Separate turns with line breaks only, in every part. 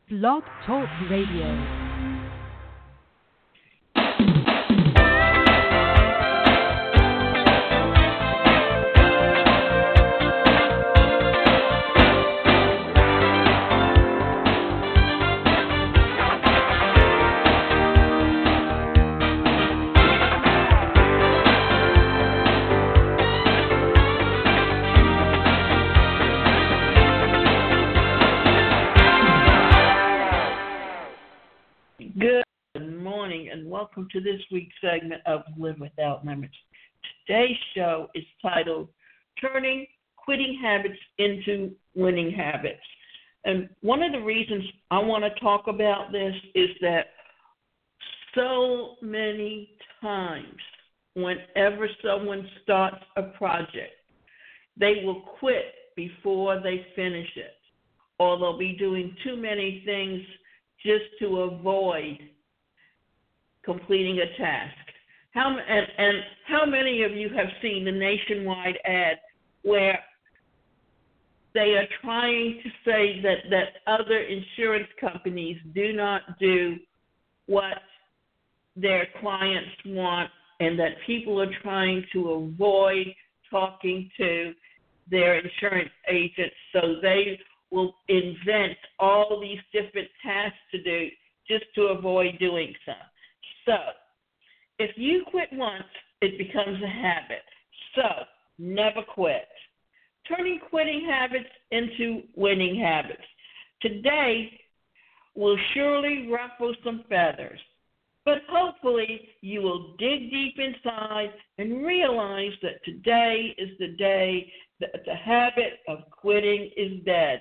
Blog Talk Radio.
Welcome to this week's segment of Live Without Limits. Today's show is titled Turning Quitting Habits into Winning Habits. And one of the reasons I want to talk about this is that so many times whenever someone starts a project, they will quit before they finish it, or they'll be doing too many things just to avoid completing a task. How many of you have seen the nationwide ad where they are trying to say that other insurance companies do not do what their clients want, and that people are trying to avoid talking to their insurance agents, so they will invent all these different tasks to do just to avoid doing so. So, if you quit once, it becomes a habit. So, never quit. Turning quitting habits into winning habits. Today will surely ruffle some feathers, but hopefully you will dig deep inside and realize that today is the day that the habit of quitting is dead.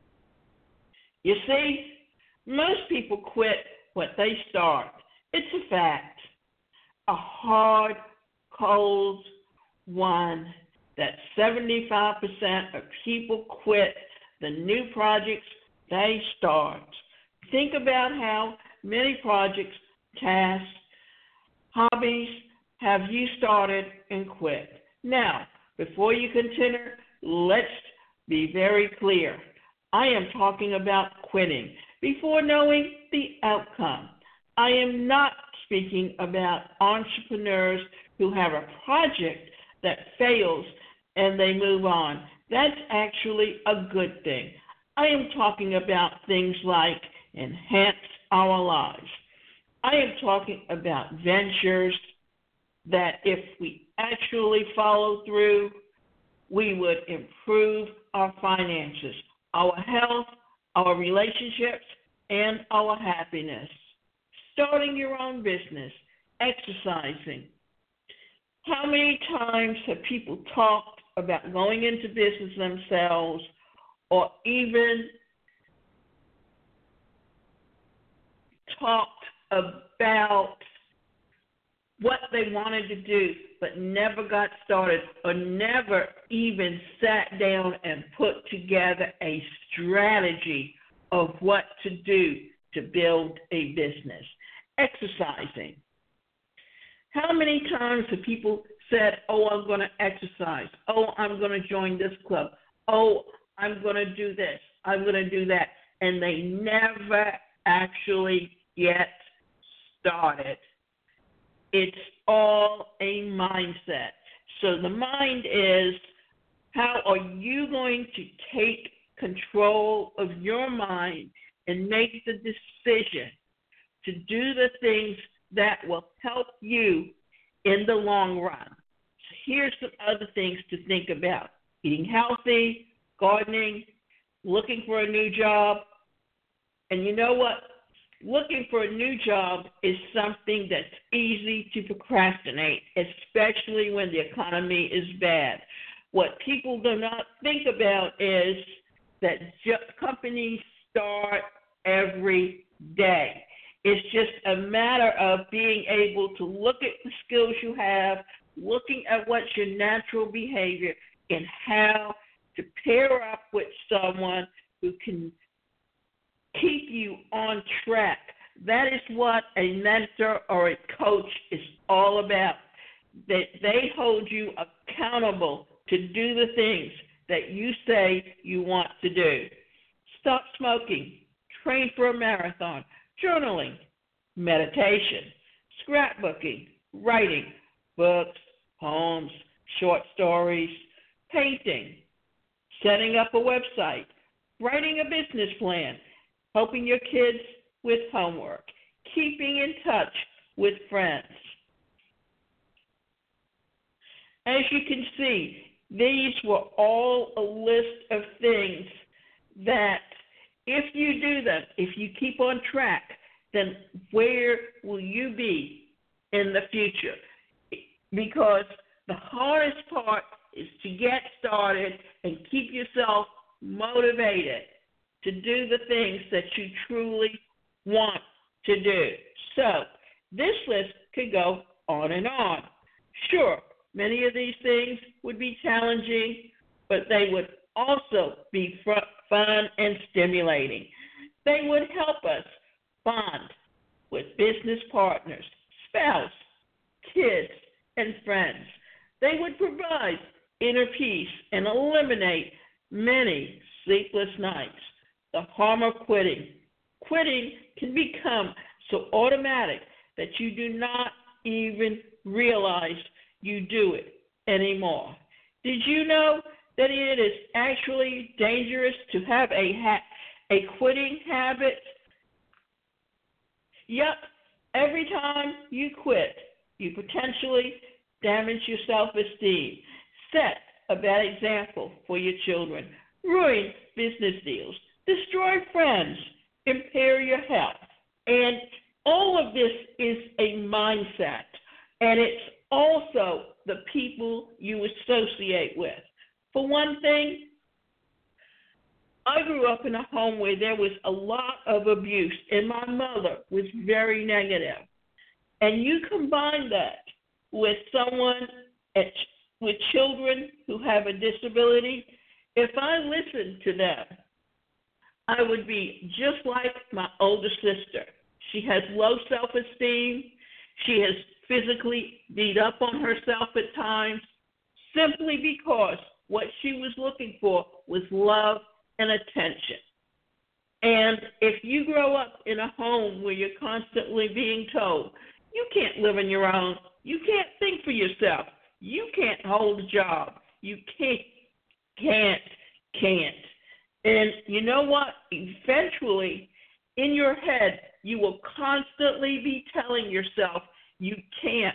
You see, most people quit what they start. It's a fact, a hard, cold one, that 75% of people quit the new projects they start. Think about how many projects, tasks, hobbies have you started and quit. Now, before you continue, let's be very clear. I am talking about quitting before knowing the outcome. I am not speaking about entrepreneurs who have a project that fails and they move on. That's actually a good thing. I am talking about things like enhance our lives. I am talking about ventures that if we actually follow through, we would improve our finances, our health, our relationships, and our happiness. Starting your own business, exercising. How many times have people talked about going into business themselves, or even talked about what they wanted to do but never got started, or never even sat down and put together a strategy of what to do to build a business? Exercising. How many times have people said, oh, I'm going to exercise. Oh, I'm going to join this club. Oh, I'm going to do this. I'm going to do that. And they never actually get started. It's all a mindset. So the mind is, how are you going to take control of your mind and make the decision to do the things that will help you in the long run? So here's some other things to think about. Eating healthy, gardening, looking for a new job. And you know what? Looking for a new job is something that's easy to procrastinate, especially when the economy is bad. What people do not think about is that companies start every day. It's just a matter of being able to look at the skills you have, looking at what's your natural behavior, and how to pair up with someone who can keep you on track. That is what a mentor or a coach is all about. That they hold you accountable to do the things that you say you want to do. Stop smoking, train for a marathon, journaling, meditation, scrapbooking, writing, books, poems, short stories, painting, setting up a website, writing a business plan, helping your kids with homework, keeping in touch with friends. As you can see, these were all a list of things that if you do them, if you keep on track, then where will you be in the future? Because the hardest part is to get started and keep yourself motivated to do the things that you truly want to do. So this list could go on and on. Sure, many of these things would be challenging, but they would also be fun and stimulating. They would help us bond with business partners, spouse, kids, and friends. They would provide inner peace and eliminate many sleepless nights. The harm of quitting. Quitting can become so automatic that you do not even realize you do it anymore. Did you know that it is actually dangerous to have a quitting habit? Yep, every time you quit, you potentially damage your self-esteem, set a bad example for your children, ruin business deals, destroy friends, impair your health. And all of this is a mindset, and it's also the people you associate with. For one thing, I grew up in a home where there was a lot of abuse, and my mother was very negative. And you combine that with someone with children who have a disability, if I listened to them, I would be just like my older sister. She has low self-esteem. She has physically beat up on herself at times simply because what she was looking for was love and attention. And if you grow up in a home where you're constantly being told, you can't live on your own, you can't think for yourself, you can't hold a job, you can't. And you know what? Eventually, in your head, you will constantly be telling yourself, you can't.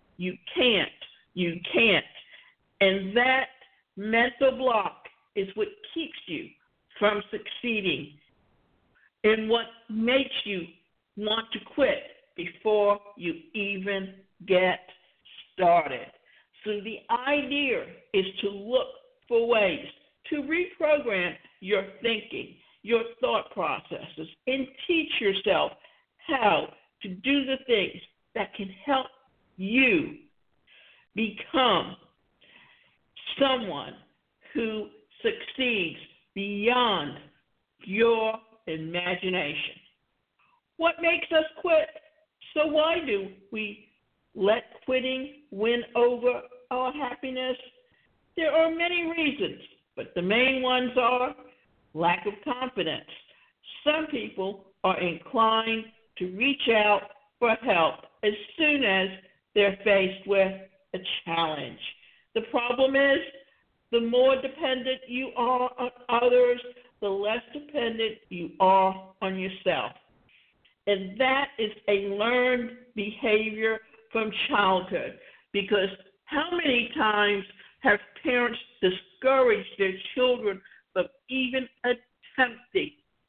And that mental block is what keeps you from succeeding and what makes you want to quit before you even get started. So the idea is to look for ways to reprogram your thinking, your thought processes, and teach yourself how to do the things that can help you become someone who succeeds beyond your imagination. What makes us quit? So why do we let quitting win over our happiness? There are many reasons, but the main ones are lack of confidence. Some people are inclined to reach out for help as soon as they're faced with a challenge. The problem is, the more dependent you are on others, the less dependent you are on yourself. And that is a learned behavior from childhood, because how many times have parents discouraged their children from even attempting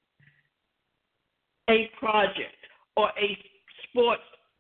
a project or a sport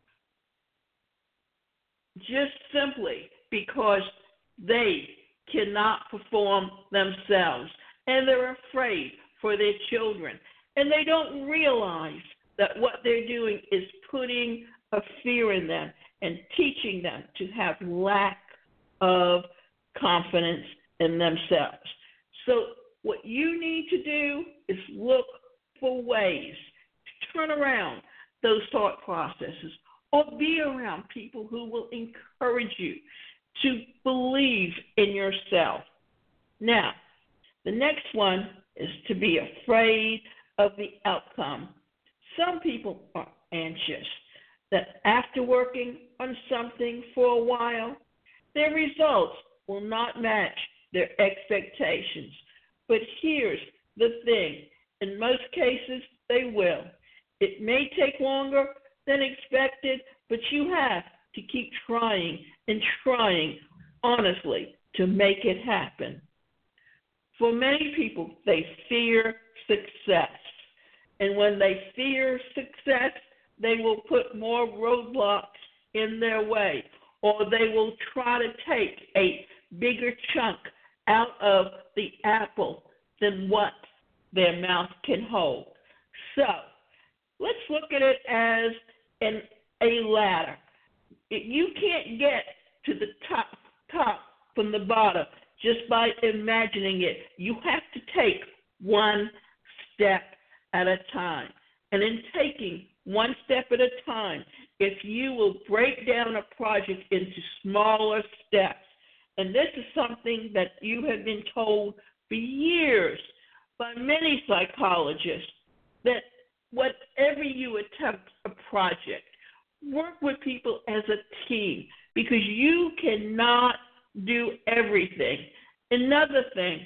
just simply because they cannot perform themselves and they're afraid for their children, and they don't realize that what they're doing is putting a fear in them and teaching them to have lack of confidence in themselves. So what you need to do is look for ways to turn around those thought processes or be around people who will encourage you to believe in yourself. Now, the next one is to be afraid of the outcome. Some people are anxious that after working on something for a while, their results will not match their expectations. But here's the thing, in most cases, they will. It may take longer than expected, but you have to keep trying and trying honestly to make it happen. For many people, they fear success. And when they fear success, they will put more roadblocks in their way, or they will try to take a bigger chunk out of the apple than what their mouth can hold. So let's look at it as a ladder. You can't get to the top from the bottom just by imagining it. You have to take one step at a time. And in taking one step at a time, if you will break down a project into smaller steps, and this is something that you have been told for years by many psychologists, that whatever you attempt a project, work with people as a team, because you cannot do everything. Another thing,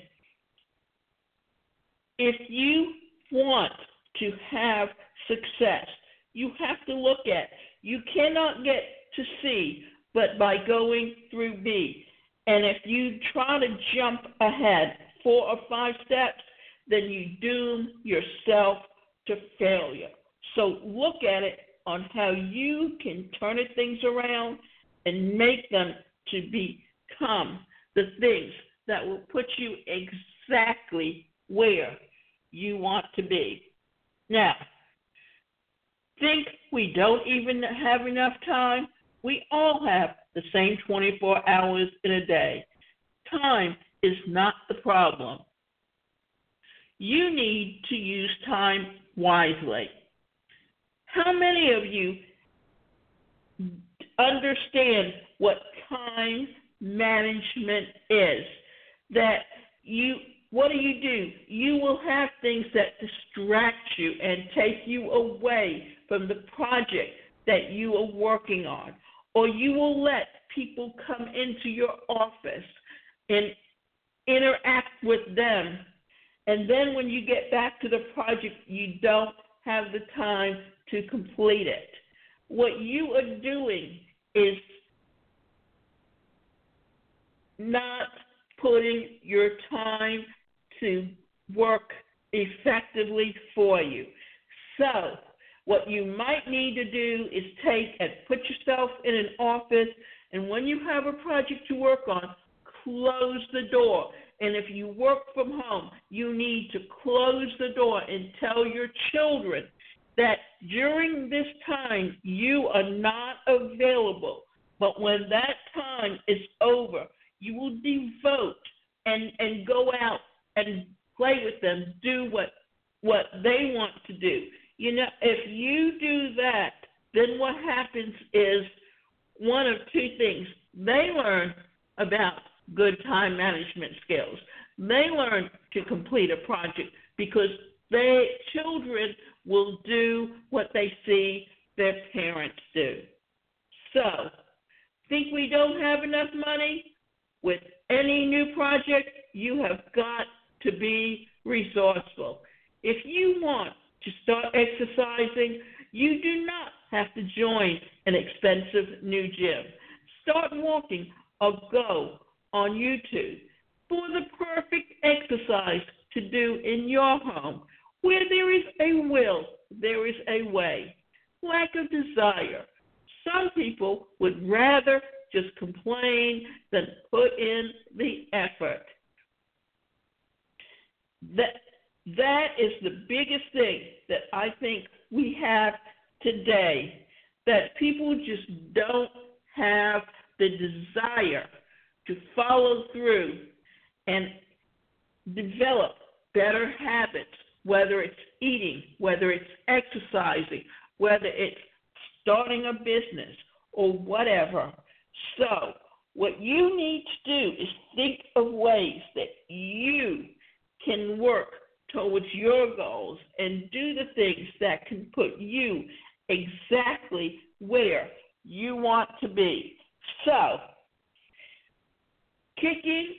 if you want to have success, you have to look at, you cannot get to C but by going through B. And if you try to jump ahead 4 or 5 steps, then you doom yourself to failure. So look at it on how you can turn things around and make them to become the things that will put you exactly where you want to be. Now, think we don't even have enough time? We all have the same 24 hours in a day. Time is not the problem. You need to use time wisely. How many of you understand what time management is? What do? You will have things that distract you and take you away from the project that you are working on. Or you will let people come into your office and interact with them. And then when you get back to the project, you don't have the time to complete it. What you are doing is not putting your time to work effectively for you. So what you might need to do is take and put yourself in an office, and when you have a project to work on, close the door. And if you work from home, you need to close the door and tell your children that during this time you are not available. But when that time is over, you will devote and go out and play with them, do what they want to do. You know, if you do that, then what happens is one of two things. They learn about good time management skills. They learn to complete a project because children will do what they see their parents do. So, think we don't have enough money? With any new project, you have got to be resourceful. If you want to start exercising, you do not have to join an expensive new gym. Start walking or go on YouTube for the perfect exercise to do in your home. Where there is a will, there is a way. Lack of desire. Some people would rather just complain than put in the effort. That is the biggest thing that I think we have today, that people just don't have the desire to follow through and develop better habits, whether it's eating, whether it's exercising, whether it's starting a business or whatever. So what you need to do is think of ways that you can work towards your goals and do the things that can put you exactly where you want to be. So, kicking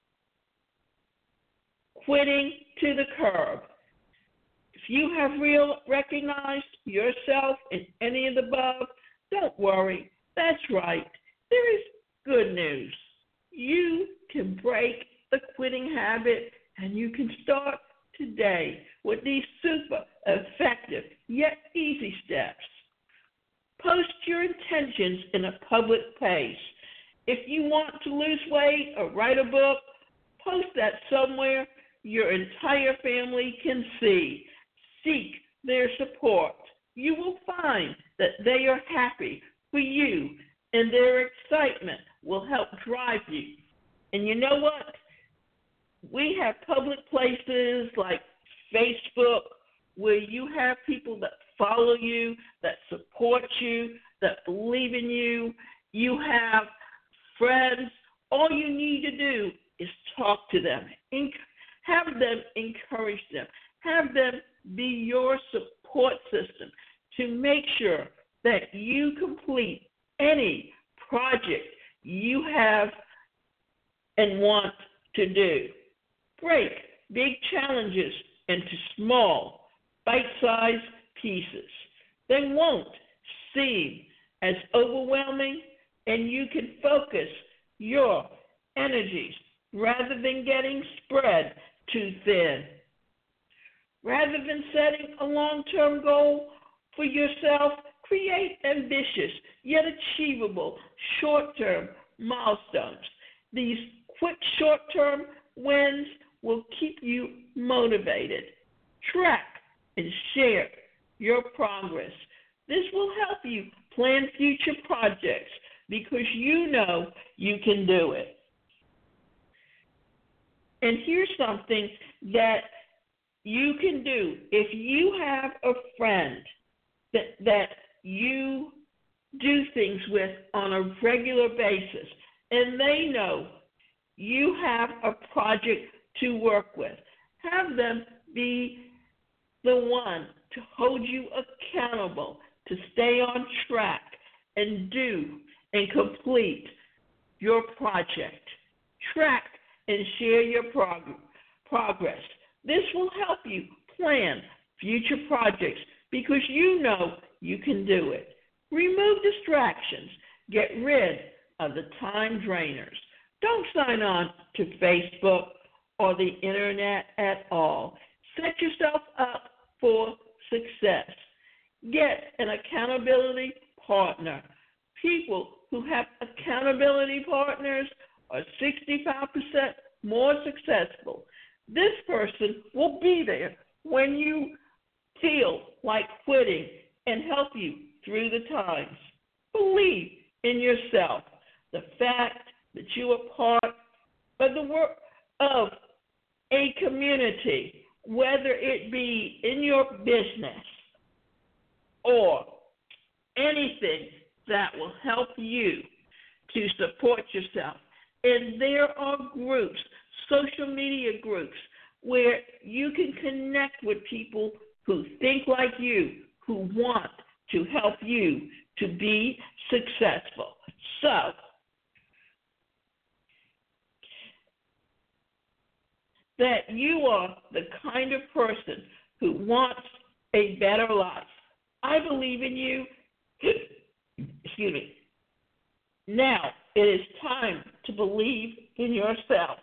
quitting to the curb. If you have recognized yourself in any of the above, don't worry. That's right. There is good news. You can break the quitting habit and you can start today with these super effective yet easy steps. Post your intentions in a public place. If you want to lose weight or write a book, post that somewhere your entire family can see. Seek their support. You will find that they are happy for you, and their excitement will help drive you. And you know what? We have public places like Facebook where you have people that follow you, that support you, that believe in you. You have friends. All you need to do is talk to them. Have them encourage them. Have them be your support system to make sure that you complete any project you have and want to do. Break big challenges into small, bite-sized pieces. They won't seem as overwhelming, and you can focus your energies rather than getting spread too thin. Rather than setting a long-term goal for yourself, create ambitious yet achievable short-term milestones. These quick short-term wins will keep you motivated. Track and share your progress. This will help you plan future projects because you know you can do it. And here's something that you can do. If you have a friend that you do things with on a regular basis, and they know you have a project to work with, have them be the one to hold you accountable, to stay on track and do and complete your project. Track and share your progress. This will help you plan future projects because you know you can do it. Remove distractions. Get rid of the time drainers. Don't sign on to Facebook or the internet at all. Set yourself up for success. Get an accountability partner. People who have accountability partners are 65% more successful. This person will be there when you feel like quitting and help you through the times. Believe in yourself. The fact that you are part of the work of a community, whether it be in your business or anything that will help you to support yourself. And there are groups, social media groups, where you can connect with people who think like you, who want to help you to be successful. So, that you are the kind of person who wants a better life. I believe in you. Excuse me. Now it is time to believe in yourself.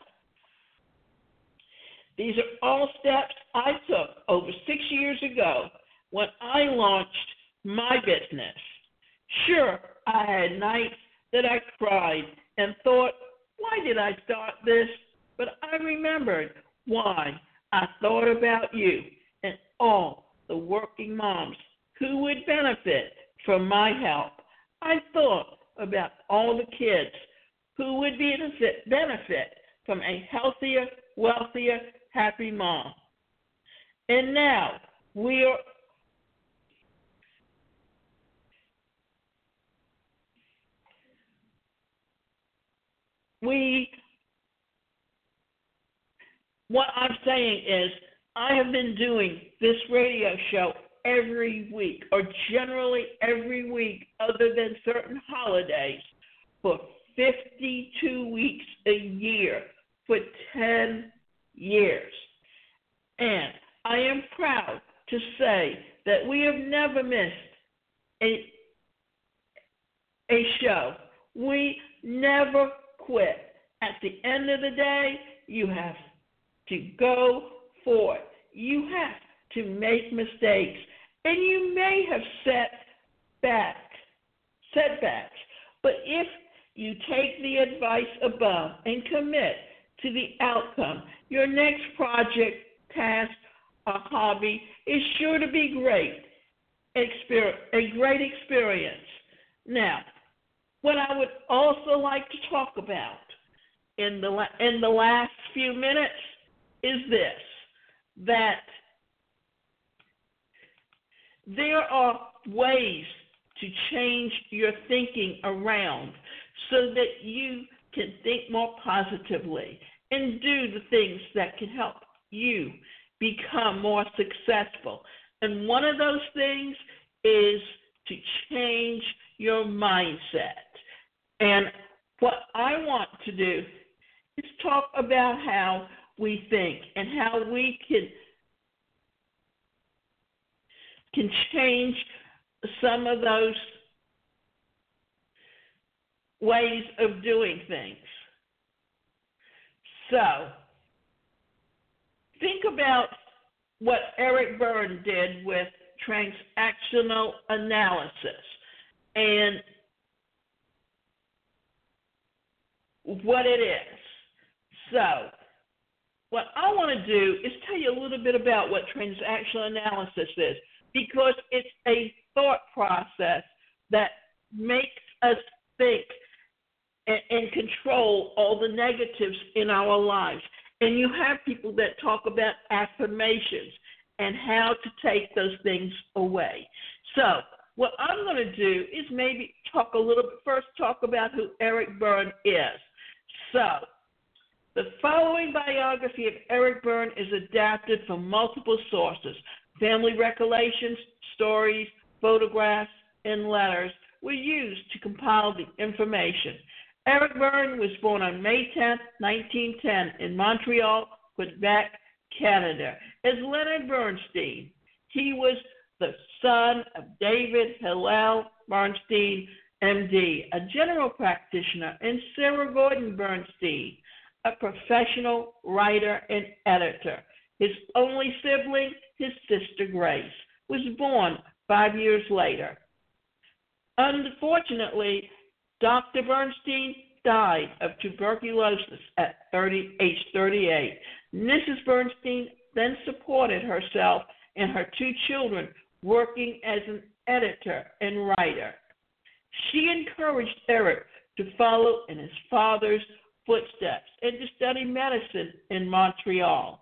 These are all steps I took over 6 years ago when I launched my business. Sure, I had nights that I cried and thought, why did I start this? But I remembered why. I thought about you and all the working moms who would benefit from my help. I thought about all the kids who would benefit from a healthier, wealthier, happy mom. And now we what I'm saying is I have been doing this radio show every week, or generally every week other than certain holidays, for 52 weeks a year for 10 years. And I am proud to say that we have never missed a show. We never quit. At the end of the day, you have to go forward. You have to make mistakes, and you may have setbacks. But if you take the advice above and commit to the outcome, your next project, task, or hobby is sure to be a great experience. Now, what I would also like to talk about in the last few minutes is this, that there are ways to change your thinking around so that you can think more positively and do the things that can help you become more successful. And one of those things is to change your mindset. And what I want to do is talk about how we think and how we can change some of those ways of doing things. So, think about what Eric Berne did with transactional analysis and what it is. So, what I want to do is tell you a little bit about what transactional analysis is, because it's a thought process that makes us think and control all the negatives in our lives. And you have people that talk about affirmations and how to take those things away. So what I'm going to do is maybe talk about who Eric Berne is. So the following biography of Eric Berne is adapted from multiple sources. Family recollections, stories, photographs, and letters were used to compile the information. Eric Berne was born on May 10, 1910 in Montreal, Quebec, Canada, as Leonard Bernstein. He was the son of David Hillel Bernstein, MD, a general practitioner, and Sarah Gordon Bernstein, a professional writer and editor. His only sibling, his sister Grace, was born 5 years later. Unfortunately, Dr. Bernstein died of tuberculosis at age 38. Mrs. Bernstein then supported herself and her two children working as an editor and writer. She encouraged Eric to follow in his father's footsteps and to study medicine in Montreal.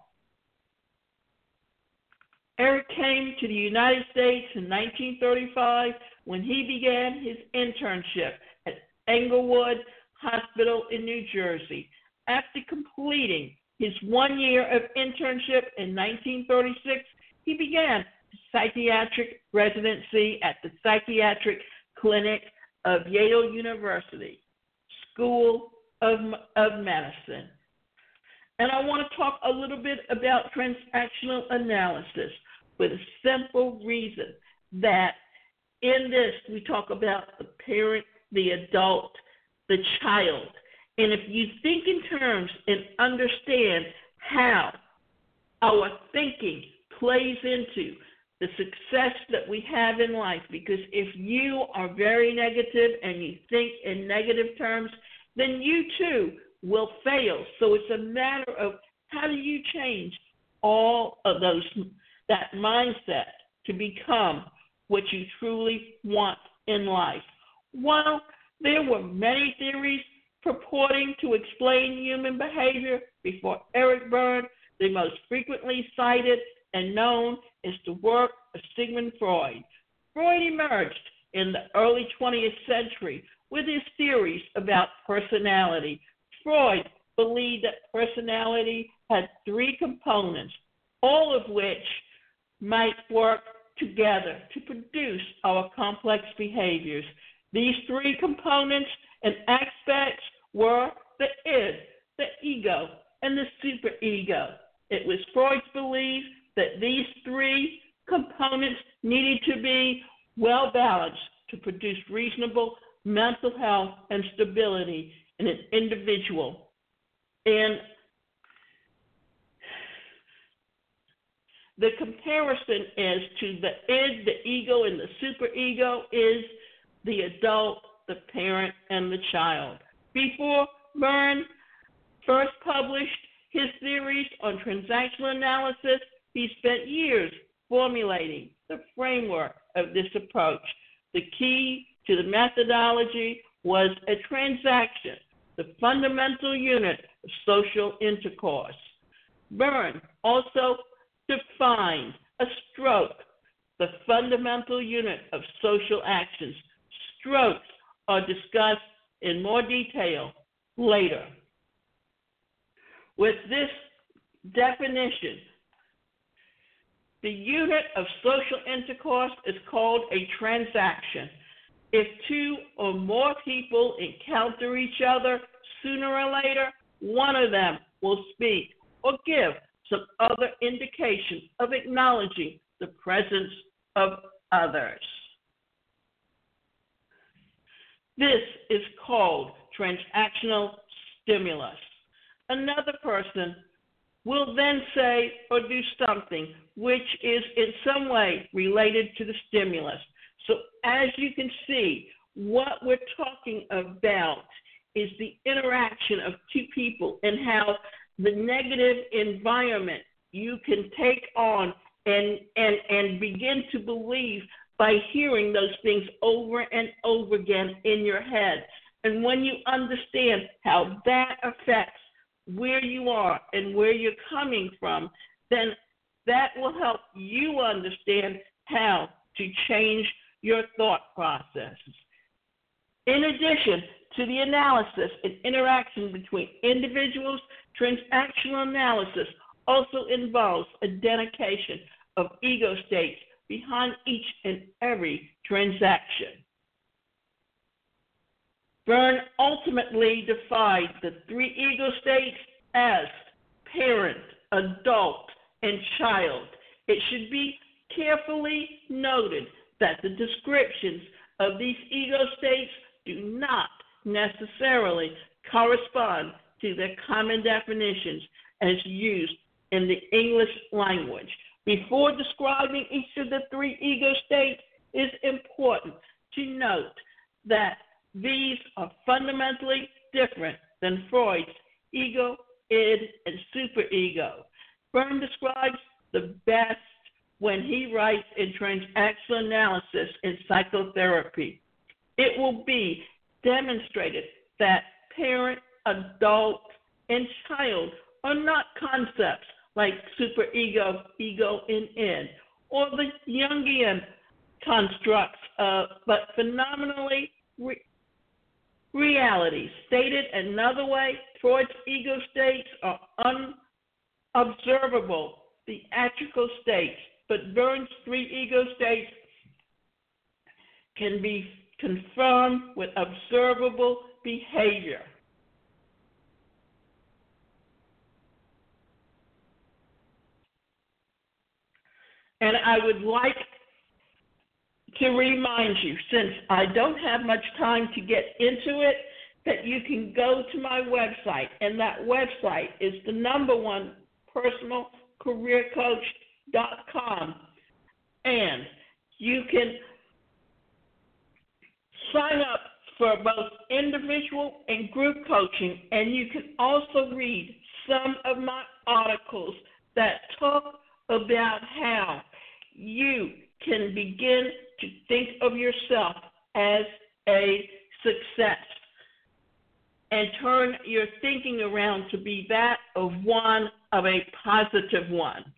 Eric came to the United States in 1935 when he began his internship at Englewood Hospital in New Jersey. After completing his 1 year of internship in 1936, he began his psychiatric residency at the Psychiatric Clinic of Yale University School of Medicine. And I want to talk a little bit about transactional analysis with a simple reason that in this we talk about the parent, the adult, the child. And if you think in terms and understand how our thinking plays into the success that we have in life, because if you are very negative and you think in negative terms, then you too will fail. So it's a matter of how do you change all of that mindset to become what you truly want in life. While there were many theories purporting to explain human behavior before Eric Berne, the most frequently cited and known is the work of Sigmund Freud. Freud emerged in the early 20th century with his theories about personality. Freud believed that personality had three components: all of which might work together to produce our complex behaviors. These three components and aspects were the id, the ego, and the superego. It was Freud's belief that these three components needed to be well balanced to produce reasonable mental health and stability in an individual. And the comparison is to the id, the ego, and the superego is the adult, the parent, and the child. Before Byrne first published his theories on transactional analysis, he spent years formulating the framework of this approach. The key to the methodology was a transaction, the fundamental unit of social intercourse. Byrne also defined a stroke, the fundamental unit of social actions. Strokes are discussed in more detail later. With this definition, the unit of social intercourse is called a transaction. If two or more people encounter each other, sooner or later, one of them will speak or give some other indication of acknowledging the presence of others. This is called transactional stimulus. Another person will then say or do something which is in some way related to the stimulus. So as you can see, what we're talking about is the interaction of two people and how the negative environment you can take on and begin to believe by hearing those things over and over again in your head. And when you understand how that affects where you are and where you're coming from, then that will help you understand how to change your thought processes. In addition to the analysis and interaction between individuals, transactional analysis also involves identification of ego states behind each and every transaction. Byrne ultimately defined the three ego states as parent, adult, and child. It should be carefully noted that the descriptions of these ego states do not necessarily correspond to their common definitions as used in the English language. Before describing each of the three ego states, it is important to note that these are fundamentally different than Freud's ego, id, and superego. Byrne describes the best when he writes in transactional analysis in psychotherapy. It will be demonstrated that parent, adult, and child are not concepts like superego, ego, and id, or the Jungian constructs, but phenomenally realities. Stated another way, Freud's ego states are unobservable, theatrical states, but Byrne's three ego states can be confirmed with observable behavior. And I would like to remind you, since I don't have much time to get into it, that you can go to my website, and that website is the #1 personalcareercoach.com, and you can sign up for both individual and group coaching, and you can also read some of my articles that talk about how you can begin to think of yourself as a success and turn your thinking around to be that of a positive one.